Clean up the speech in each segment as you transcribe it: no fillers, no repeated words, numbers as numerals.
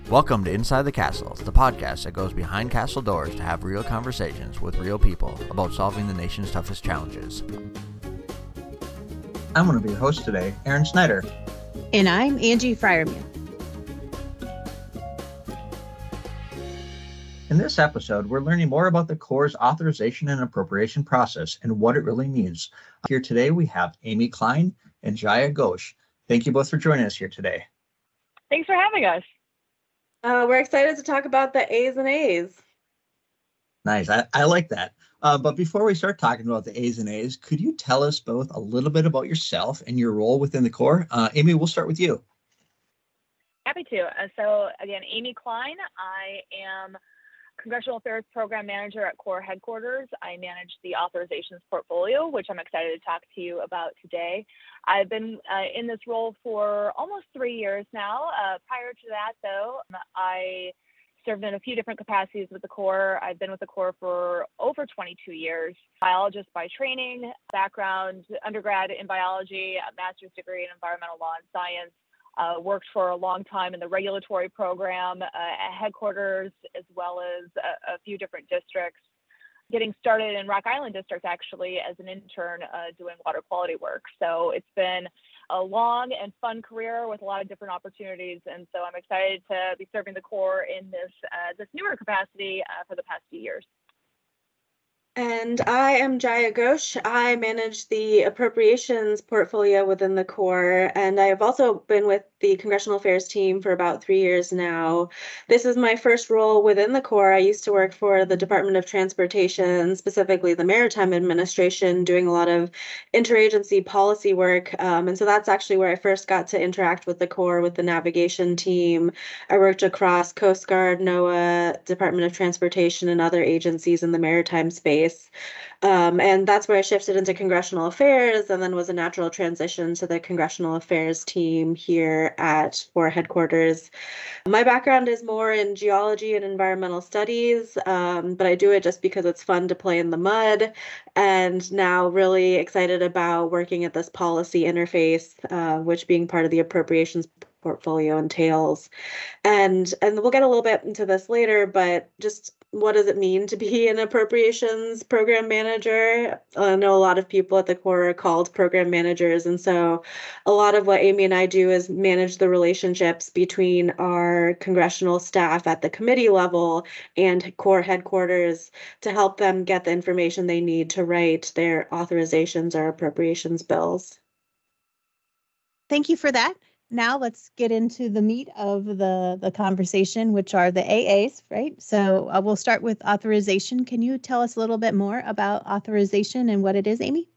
Welcome to Inside the Castle, the podcast that goes behind castle doors to have real conversations with real people about solving the nation's toughest challenges. I'm going to be your host today, Aaron Snyder. And I'm Angie Fryermuth. In this episode, we're learning more about the Corps' authorization and appropriation process and what it really means. Here today, we have Amy Klein and Jaya Ghosh. Thank you both for joining us here today. Thanks for having us. We're excited to talk about the A's and A's. Nice. I like that. But before we start talking about the A's and A's, could you tell us both a little bit about yourself and your role within the Corps? Amy, we'll start with you. Happy to. So again, Amy Klein. I am Congressional Affairs Program Manager at Corps Headquarters. I manage the authorizations portfolio, which I'm excited to talk to you about today. I've been in this role for almost 3 years now. Prior to that, though, I served in a few different capacities with the Corps. I've been with the Corps for over 22 years. Biologist by training, background, undergrad in biology, a master's degree in environmental law and science. Worked for a long time in the regulatory program at headquarters, as well as a few different districts. Getting started in Rock Island District, actually, as an intern doing water quality work. So it's been a long and fun career with a lot of different opportunities. And so I'm excited to be serving the Corps in this newer capacity for the past few years. And I am Jaya Ghosh. I manage the appropriations portfolio within the Corps, and I've also been with the Congressional Affairs team for about 3 years now. This is my first role within the Corps. I used to work for the Department of Transportation, specifically the Maritime Administration, doing a lot of interagency policy work. And so that's actually where I first got to interact with the Corps, with the navigation team. I worked across Coast Guard, NOAA, Department of Transportation, and other agencies in the maritime space. And that's where I shifted into congressional affairs, and then was a natural transition to the congressional affairs team here at Corps Headquarters. My background is more in geology and environmental studies, but I do it just because it's fun to play in the mud, and now really excited about working at this policy interface, which being part of the appropriations portfolio entails. And we'll get a little bit into this later, but just what does it mean to be an appropriations program manager? I know a lot of people at the Corps are called program managers, and so a lot of what Amy and I do is manage the relationships between our congressional staff at the committee level and Corps Headquarters to help them get the information they need to write their authorizations or appropriations bills. Thank you for that. Now let's get into the meat of the conversation, which are the AAs, right? So we'll start with authorization. Can you tell us a little bit more about authorization and what it is, Amy?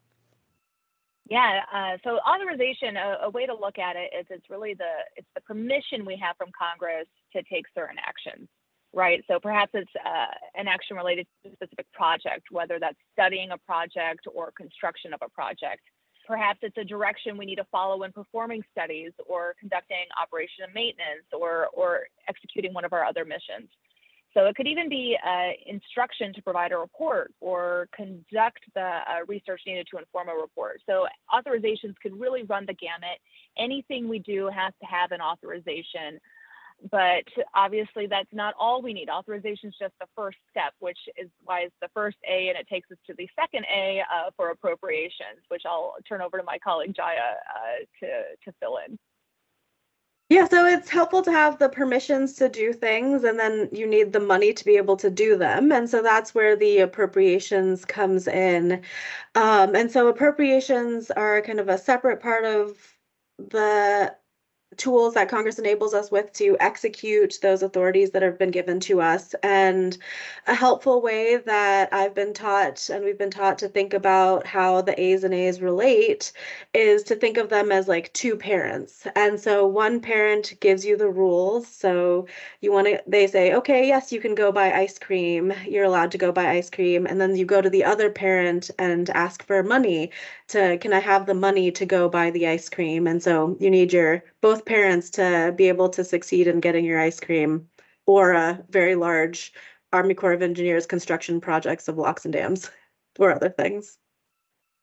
Yeah, so authorization, a way to look at it is it's the permission we have from Congress to take certain actions, right? So perhaps it's an action related to a specific project, whether that's studying a project or construction of a project. Perhaps it's a direction we need to follow when performing studies or conducting operation and maintenance or executing one of our other missions. So it could even be instruction to provide a report or conduct the research needed to inform a report. So authorizations could really run the gamut. Anything we do has to have an authorization. But obviously, that's not all we need. Authorization is just the first step, which is why it's the first A, and it takes us to the second A for appropriations, which I'll turn over to my colleague Jaya to fill in. Yeah, so it's helpful to have the permissions to do things, and then you need the money to be able to do them. And so that's where the appropriations comes in. And so appropriations are kind of a separate part of the tools that Congress enables us with to execute those authorities that have been given to us. And a helpful way that I've been taught, and we've been taught to think about how the A's and A's relate, is to think of them as like two parents. And so one parent gives you the rules. So they say, okay, yes, you can go buy ice cream. You're allowed to go buy ice cream. And then you go to the other parent and ask for money can I have the money to go buy the ice cream? And so you need both parents to be able to succeed in getting your ice cream, or a very large Army Corps of Engineers construction projects of locks and dams or other things.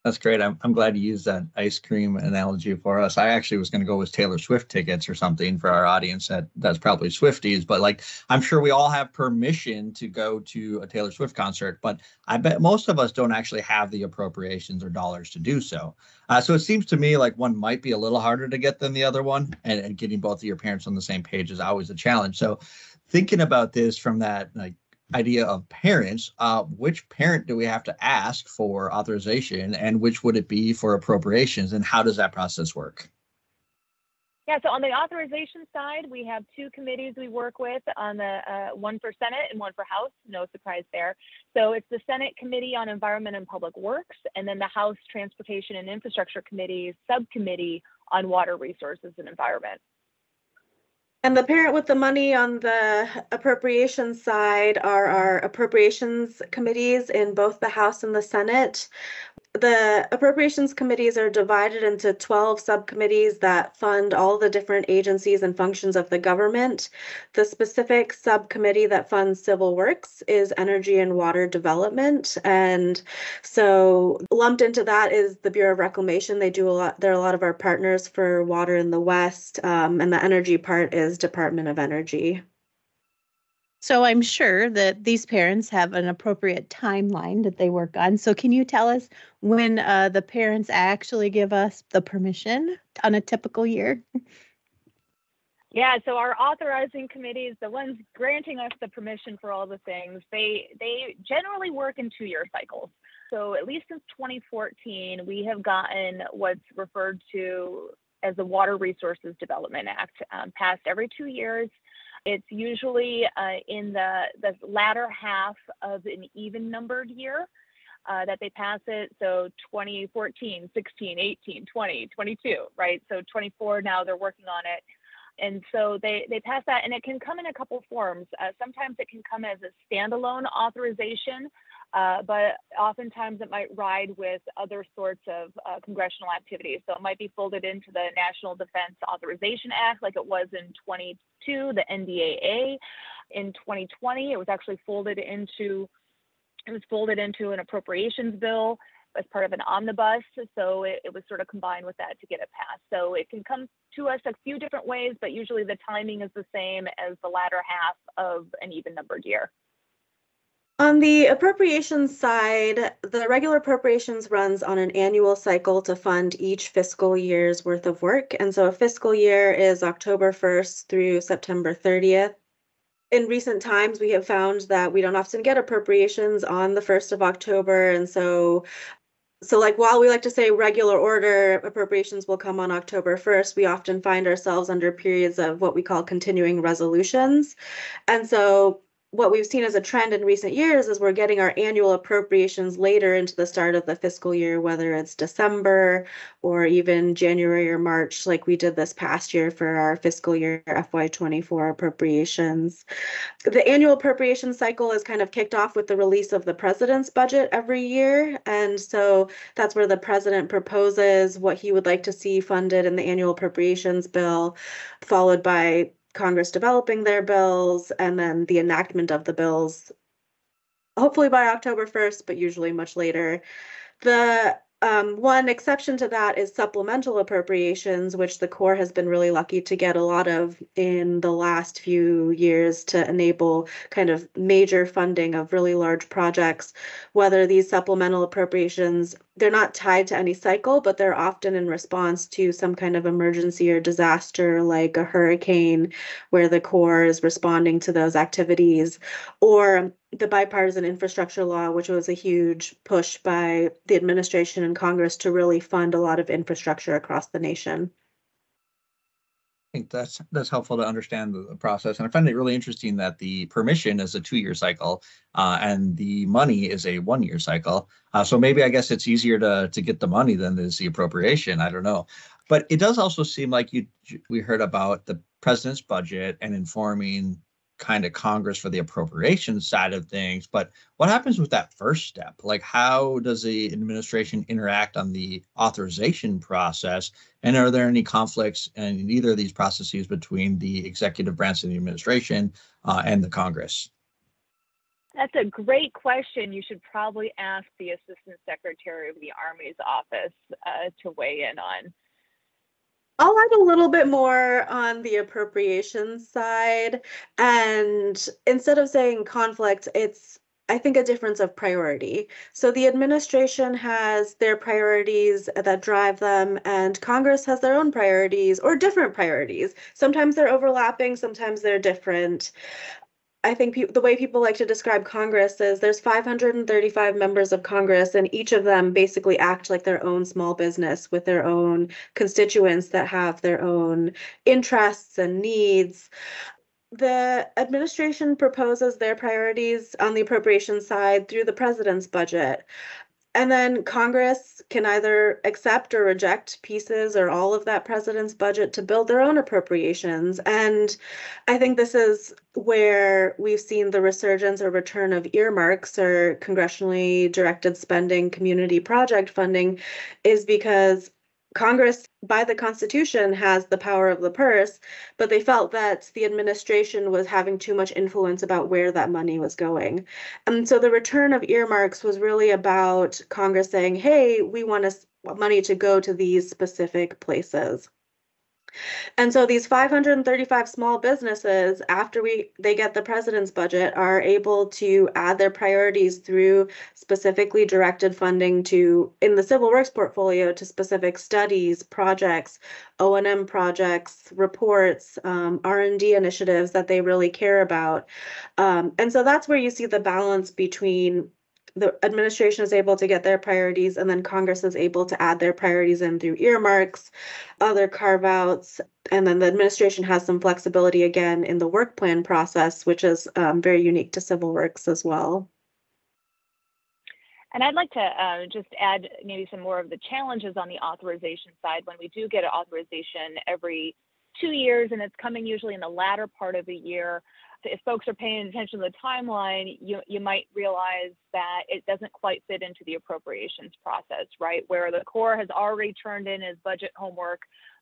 That's great. I'm glad you used that ice cream analogy for us. I actually was going to go with Taylor Swift tickets or something for our audience that's probably Swifties, but like I'm sure we all have permission to go to a Taylor Swift concert, but I bet most of us don't actually have the appropriations or dollars to do so. So it seems to me like one might be a little harder to get than the other one, and getting both of your parents on the same page is always a challenge. So thinking about this from that like idea of parents, which parent do we have to ask for authorization and which would it be for appropriations, and how does that process work? Yeah, so on the authorization side, we have two committees we work with on the one for Senate and one for House. No surprise there. So it's the Senate Committee on Environment and Public Works, and then the House Transportation and Infrastructure Committee subcommittee on Water Resources and Environment. And the parent with the money on the appropriations side are our appropriations committees in both the House and the Senate. The appropriations committees are divided into 12 subcommittees that fund all the different agencies and functions of the government. The specific subcommittee that funds civil works is energy and water development. And so lumped into that is the Bureau of Reclamation. They do a lot. They're a lot of our partners for water in the West. And the energy part is Department of Energy. So I'm sure that these parents have an appropriate timeline that they work on. So can you tell us when the parents actually give us the permission on a typical year? Yeah, so our authorizing committees, the ones granting us the permission for all the things, they generally work in 2-year cycles. So at least since 2014, we have gotten what's referred to as the Water Resources Development Act, passed every 2 years. It's usually in the latter half of an even numbered year that they pass it. So 2014, 16, 18, 20, 22, right? So 24 now they're working on it. And so they pass that, and it can come in a couple forms. Sometimes it can come as a standalone authorization, but oftentimes it might ride with other sorts of congressional activities. So it might be folded into the National Defense Authorization Act, like it was in 22, the NDAA. In 2020, it was actually folded into an appropriations bill as part of an omnibus. So it was sort of combined with that to get it passed. So it can come to us a few different ways, but usually the timing is the same as the latter half of an even numbered year. On the appropriations side, the regular appropriations runs on an annual cycle to fund each fiscal year's worth of work. And so a fiscal year is October 1st through September 30th. In recent times, we have found that we don't often get appropriations on the 1st of October. And so like while we like to say regular order appropriations will come on October 1st, we often find ourselves under periods of what we call continuing resolutions. And so what we've seen as a trend in recent years is we're getting our annual appropriations later into the start of the fiscal year, whether it's December or even January or March, like we did this past year for our fiscal year FY24 appropriations. The annual appropriation cycle is kind of kicked off with the release of the president's budget every year. And so that's where the president proposes what he would like to see funded in the annual appropriations bill, followed by Congress developing their bills, and then the enactment of the bills, hopefully by October 1st, but usually much later. The one exception to that is supplemental appropriations, which the Corps has been really lucky to get a lot of in the last few years to enable kind of major funding of really large projects. Whether these supplemental appropriations, they're not tied to any cycle, but they're often in response to some kind of emergency or disaster like a hurricane where the Corps is responding to those activities, or the bipartisan infrastructure law, which was a huge push by the administration and Congress to really fund a lot of infrastructure across the nation. I think that's helpful to understand the process. And I find it really interesting that the permission is a 2-year cycle and the money is a 1-year cycle. So maybe I guess it's easier to get the money than is the appropriation. I don't know. But it does also seem like we heard about the president's budget and informing kind of Congress for the appropriations side of things. But what happens with that first step? Like, how does the administration interact on the authorization process? And are there any conflicts in either of these processes between the executive branch of the administration and the Congress? That's a great question. You should probably ask the Assistant Secretary of the Army's office to weigh in on. I'll add a little bit more on the appropriations side. And instead of saying conflict, it's, I think, a difference of priority. So the administration has their priorities that drive them, and Congress has their own priorities or different priorities. Sometimes they're overlapping, sometimes they're different. I think the way people like to describe Congress is there's 535 members of Congress, and each of them basically act like their own small business with their own constituents that have their own interests and needs. The administration proposes their priorities on the appropriation side through the president's budget. And then Congress can either accept or reject pieces or all of that president's budget to build their own appropriations. And I think this is where we've seen the resurgence or return of earmarks or congressionally directed spending, community project funding, is because Congress, by the Constitution, has the power of the purse, but they felt that the administration was having too much influence about where that money was going. And so the return of earmarks was really about Congress saying, hey, we want money to go to these specific places. And so these 535 small businesses, after they get the president's budget, are able to add their priorities through specifically directed funding in the civil works portfolio to specific studies, projects, O&M projects, reports, R&D initiatives that they really care about. And so that's where you see the balance between the administration is able to get their priorities, and then Congress is able to add their priorities in through earmarks, other carve-outs, and then the administration has some flexibility again in the work plan process, which is very unique to civil works as well. And I'd like to just add maybe some more of the challenges on the authorization side. When we do get an authorization every 2 years, and it's coming usually in the latter part of the year, if folks are paying attention to the timeline, you might realize that it doesn't quite fit into the appropriations process, right? Where the Corps has already turned in its budget homework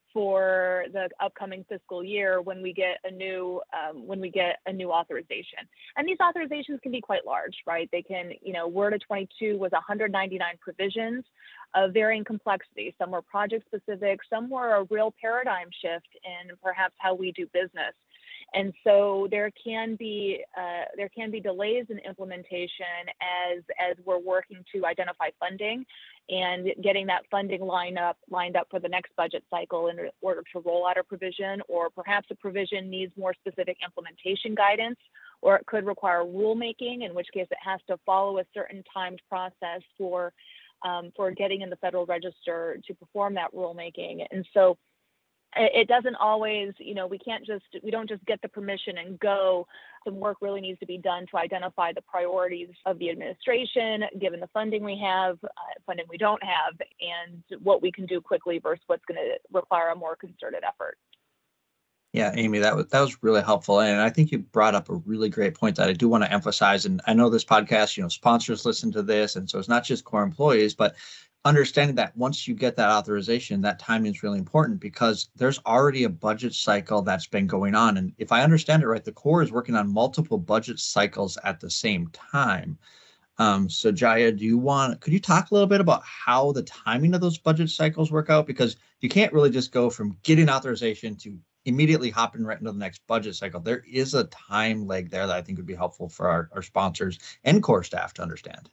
for the upcoming fiscal year when we get a new authorization. And these authorizations can be quite large, right? They can, WRDA 22 was 199 provisions of varying complexity. Some were project specific, some were a real paradigm shift in perhaps how we do business. And so there can be delays in implementation as we're working to identify funding and getting that funding lined up for the next budget cycle in order to roll out a provision, or perhaps a provision needs more specific implementation guidance, or it could require rulemaking, in which case it has to follow a certain timed process for getting in the Federal Register to perform that rulemaking. And so it doesn't always, we don't just get the permission and go. Some work really needs to be done to identify the priorities of the administration, given the funding we have, funding we don't have, and what we can do quickly versus what's going to require a more concerted effort. Yeah, Amy, that was really helpful. And I think you brought up a really great point that I do want to emphasize. And I know this podcast, sponsors listen to this. And so it's not just Corps employees, but understanding that once you get that authorization, that timing is really important because there's already a budget cycle that's been going on. And if I understand it right, the Corps is working on multiple budget cycles at the same time. So Jaya, could you talk a little bit about how the timing of those budget cycles work out? Because you can't really just go from getting authorization to immediately hopping right into the next budget cycle. There is a time lag there that I think would be helpful for our sponsors and Corps staff to understand.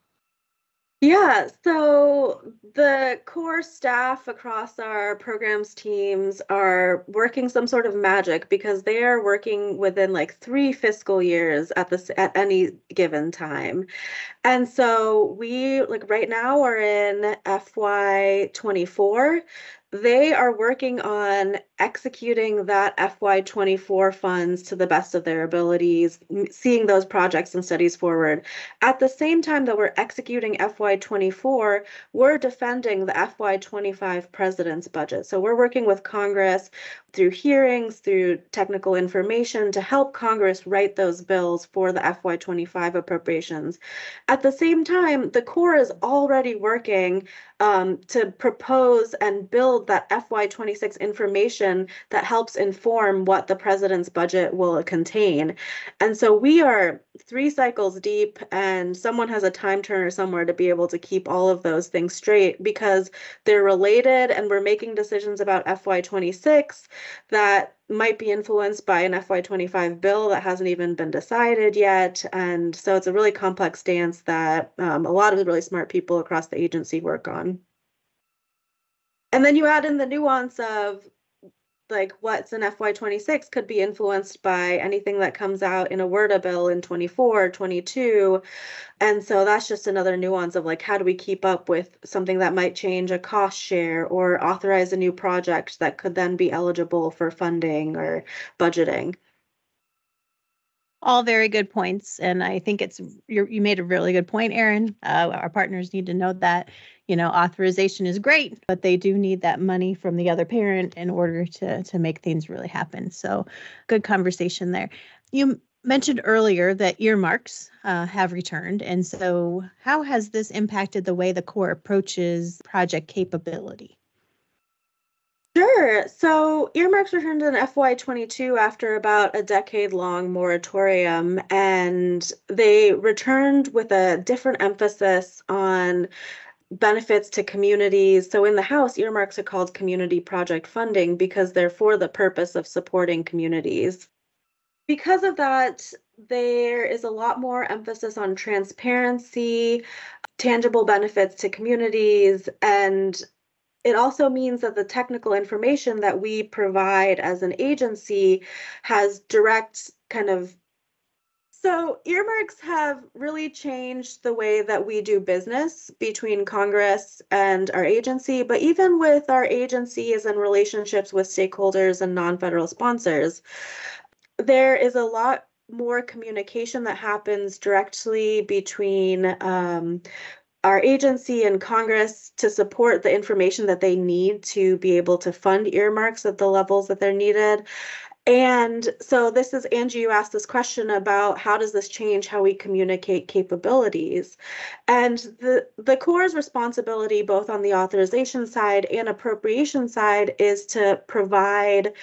Yeah, so the Corps staff across our programs teams are working some sort of magic because they are working within like 3 fiscal years at any given time. And so we right now are in FY24. They are working on executing that FY24 funds to the best of their abilities, seeing those projects and studies forward. At the same time that we're executing FY24, we're defending the FY25 president's budget. So we're working with Congress through hearings, through technical information to help Congress write those bills for the FY25 appropriations. At the same time, the Corps is already working to propose and build of that FY26 information that helps inform what the president's budget will contain. And so we are 3 cycles deep, and someone has a time turner somewhere to be able to keep all of those things straight because they're related, and we're making decisions about FY26 that might be influenced by an FY25 bill that hasn't even been decided yet. And so it's a really complex dance that a lot of really smart people across the agency work on. And then you add in the nuance of like what's in FY26 could be influenced by anything that comes out in a WRDA bill in 24, 22. And so that's just another nuance of like, how do we keep up with something that might change a cost share or authorize a new project that could then be eligible for funding or budgeting? All very good points. And I think you made a really good point, Erin. Our partners need to know that, authorization is great, but they do need that money from the other parent in order to make things really happen. So good conversation there. You mentioned earlier that earmarks have returned. And so how has this impacted the way the Corps approaches project capability? Sure. So earmarks returned in FY22 after about a decade-long moratorium, and they returned with a different emphasis on benefits to communities. So in the House, earmarks are called community project funding because they're for the purpose of supporting communities. Because of that, there is a lot more emphasis on transparency, tangible benefits to communities, and it also means that the technical information that we provide as an agency has direct So earmarks have really changed the way that we do business between Congress and our agency, but even with our agencies and relationships with stakeholders and non-federal sponsors, there is a lot more communication that happens directly between our agency and Congress to support the information that they need to be able to fund earmarks at the levels that they're needed. And so this is, Angie, you asked this question about how does this change how we communicate capabilities? And the Corps' responsibility, both on the authorization side and appropriation side, is to provide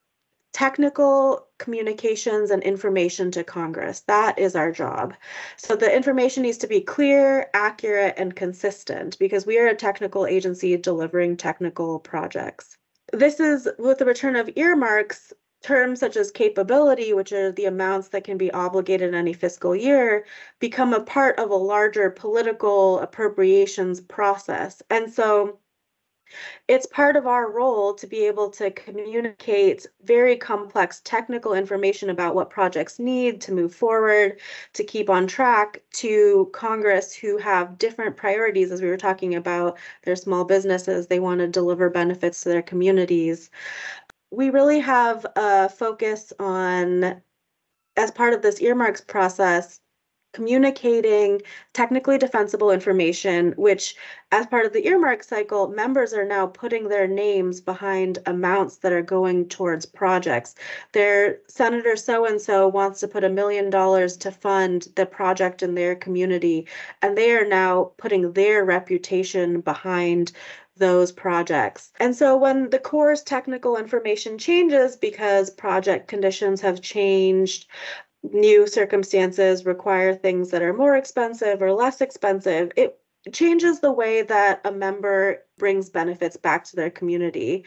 technical communications and information to Congress. That is our job. So the information needs to be clear, accurate, and consistent because we are a technical agency delivering technical projects. This is, with the return of earmarks, terms such as capability, which are the amounts that can be obligated in any fiscal year, become a part of a larger political appropriations process. And so it's part of our role to be able to communicate very complex technical information about what projects need to move forward, to keep on track to Congress, who have different priorities. As we were talking about, they're small businesses, they want to deliver benefits to their communities. We really have a focus on, as part of this earmarks process, communicating technically defensible information, which, as part of the earmark cycle, members are now putting their names behind amounts that are going towards projects. Their Senator so-and-so wants to put $1 million to fund the project in their community, and they are now putting their reputation behind those projects. And so when the Corps' technical information changes because project conditions have changed, new circumstances require things that are more expensive or less expensive, it changes the way that a member brings benefits back to their community.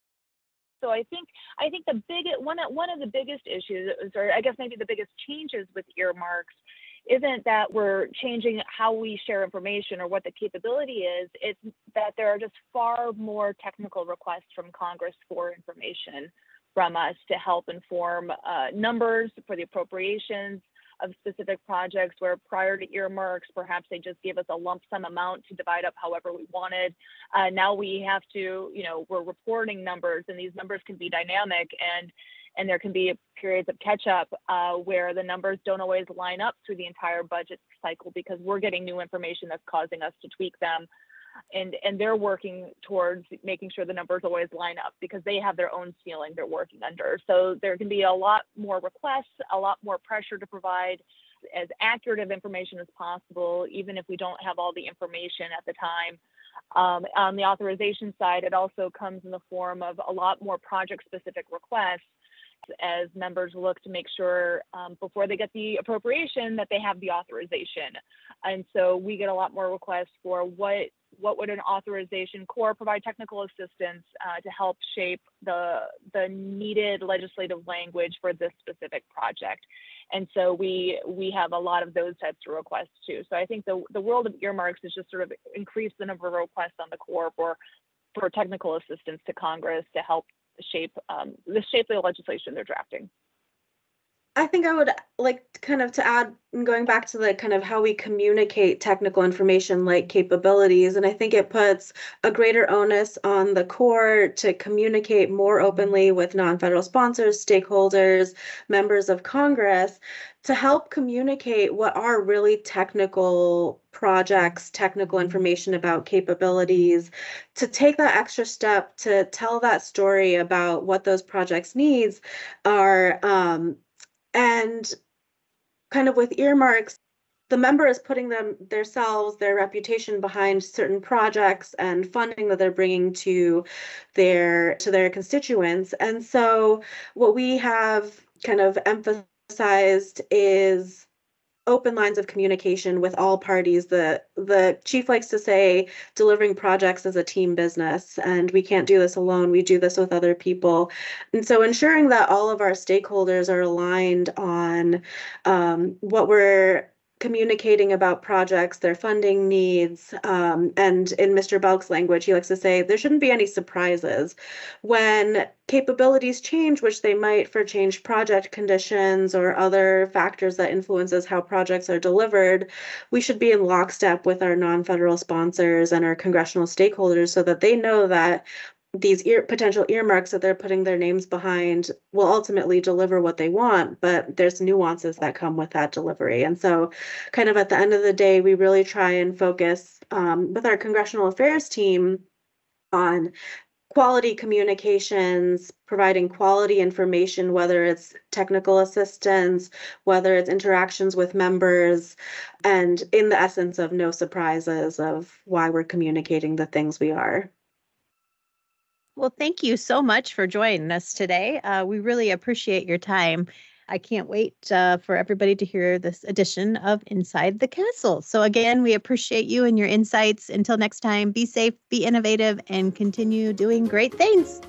So I think one of the biggest issues, or I guess maybe the biggest changes with earmarks, isn't that we're changing how we share information or what the capability is. It's that there are just far more technical requests from Congress for information from us to help inform numbers for the appropriations of specific projects, where prior to earmarks, perhaps they just gave us a lump sum amount to divide up however we wanted. Now we have to, we're reporting numbers, and these numbers can be dynamic, and there can be periods of catch up where the numbers don't always line up through the entire budget cycle because we're getting new information that's causing us to tweak them. And they're working towards making sure the numbers always line up because they have their own ceiling they're working under. So there can be a lot more requests, a lot more pressure to provide as accurate of information as possible, even if we don't have all the information at the time. On the authorization side, it also comes in the form of a lot more project-specific requests as members look to make sure before they get the appropriation that they have the authorization. And so we get a lot more requests for what would an authorization core provide technical assistance to help shape the needed legislative language for this specific project. And so we have a lot of those types of requests too. So I think the world of earmarks has just sort of increased the number of requests on the core for technical assistance to Congress to help shape the legislation they're drafting. I think I would like kind of to add, going back to the kind of how we communicate technical information like capabilities, and I think it puts a greater onus on the core to communicate more openly with non-federal sponsors, stakeholders, members of Congress, to help communicate what are really technical projects, technical information about capabilities, to take that extra step to tell that story about what those projects needs are. And kind of with earmarks, the member is putting themselves, their reputation behind certain projects and funding that they're bringing to their constituents. And so what we have kind of emphasized is open lines of communication with all parties. The chief likes to say delivering projects is a team business, and we can't do this alone. We do this with other people. And so ensuring that all of our stakeholders are aligned on what we're communicating about projects, their funding needs, and in Mr. Belk's language, he likes to say there shouldn't be any surprises. When capabilities change, which they might for changed project conditions or other factors that influences how projects are delivered, we should be in lockstep with our non-federal sponsors and our congressional stakeholders so that they know that these potential earmarks that they're putting their names behind will ultimately deliver what they want, but there's nuances that come with that delivery. And so kind of at the end of the day, we really try and focus with our congressional affairs team on quality communications, providing quality information, whether it's technical assistance, whether it's interactions with members, and in the essence of no surprises of why we're communicating the things we are. Well, thank you so much for joining us today. We really appreciate your time. I can't wait for everybody to hear this edition of Inside the Castle. So again, we appreciate you and your insights. Until next time, be safe, be innovative, and continue doing great things.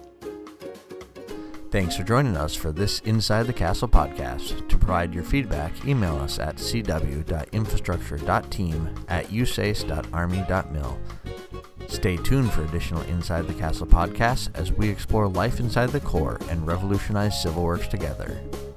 Thanks for joining us for this Inside the Castle podcast. To provide your feedback, email us at cw.infrastructure.team@usace.army.mil. Stay tuned for additional Inside the Castle podcasts as we explore life inside the Corps and revolutionize civil works together.